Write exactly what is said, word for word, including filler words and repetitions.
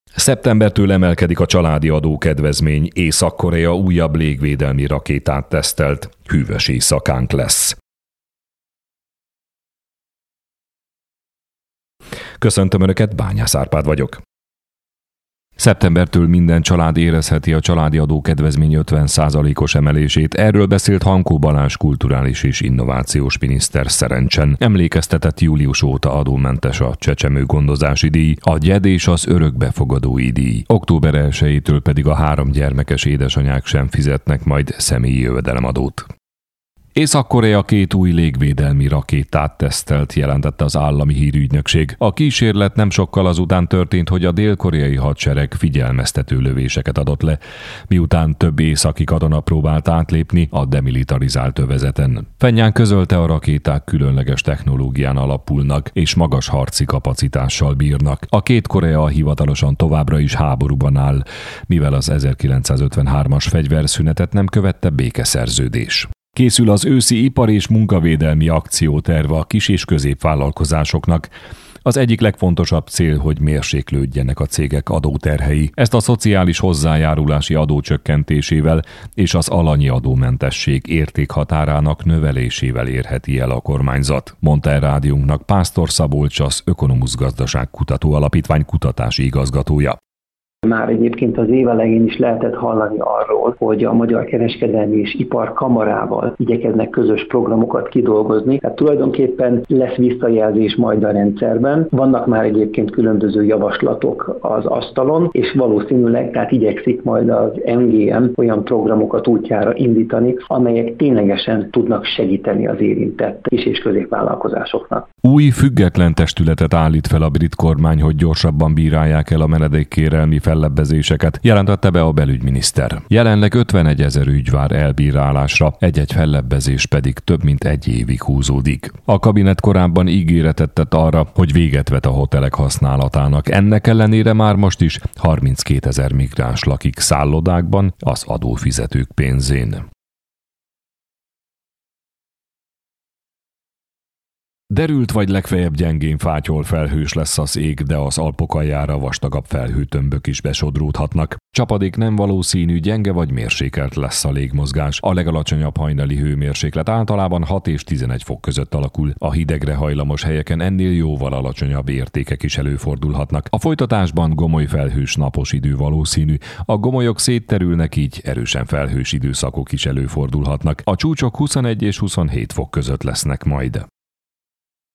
Szeptembertől emelkedik a családi adókedvezmény, Észak-Korea újabb légvédelmi rakétát tesztelt, hűvös éjszakánk lesz. Köszöntöm Önöket, Bányász Árpád vagyok. Szeptembertől minden család érezheti a családi adókedvezmény ötven százalékos emelését. Erről beszélt Hankó Balázs kulturális és innovációs miniszter Szerencsen. Emlékeztetett, július óta adómentes a csecsemőgondozási díj, a gyed és az örökbefogadói díj. október elsejétől pedig a három gyermekes édesanyák sem fizetnek majd személyi jövedelemadót. Észak-Korea két új légvédelmi rakétát tesztelt, jelentette az állami hírügynökség. A kísérlet nem sokkal azután történt, hogy a dél-koreai hadsereg figyelmeztető lövéseket adott le, miután több északi katona próbált átlépni a demilitarizált övezeten. Pjongjang közölte, a rakéták különleges technológián alapulnak és magas harci kapacitással bírnak. A két Korea hivatalosan továbbra is háborúban áll, mivel az ezerkilencszázötvenhármas fegyverszünetet nem követte békeszerződés. Készül az őszi ipar- és munkavédelmi akcióterv a kis- és középvállalkozásoknak. Az egyik legfontosabb cél, hogy mérséklődjenek a cégek adóterhei. Ezt a szociális hozzájárulási adó csökkentésével és az alanyi adómentesség értékhatárának növelésével érheti el a kormányzat, mondta el rádiónknak Pásztor Szabolcs, az Ökonomusz Gazdaságkutató Alapítvány kutatási igazgatója. Már egyébként az év elején is lehetett hallani arról, hogy a Magyar Kereskedelmi és Iparkamarával igyekeznek közös programokat kidolgozni. Tehát tulajdonképpen lesz visszajelzés majd a rendszerben. Vannak már egyébként különböző javaslatok az asztalon, és valószínűleg tehát igyekszik majd az em gé em olyan programokat útjára indítani, amelyek ténylegesen tudnak segíteni az érintett kis- és középvállalkozásoknak. Új független testületet állít fel a brit kormány, hogy gyorsabban bírálják el a menedékkérelmi fellebbezéseket, jelentette be a belügyminiszter. Jelenleg ötvenegyezer ügy vár elbírálásra, egy-egy fellebbezés pedig több mint egy évig húzódik. A kabinet korábban ígéretet tett arra, hogy véget vet a hotelek használatának. Ennek ellenére már most is harminckétezer migráns lakik szállodákban az adófizetők pénzén. Derült vagy legfeljebb gyengén fátyol felhős lesz az ég, de az Alpok aljára vastagabb felhőtömbök is besodródhatnak. Csapadék nem valószínű, gyenge vagy mérsékelt lesz a légmozgás. A legalacsonyabb hajnali hőmérséklet általában hat és tizenegy fok között alakul. A hidegre hajlamos helyeken ennél jóval alacsonyabb értékek is előfordulhatnak. A folytatásban gomoly felhős napos idő valószínű. A gomolyok szétterülnek, így erősen felhős időszakok is előfordulhatnak. A csúcsok huszonegy és huszonhét fok között lesznek majd.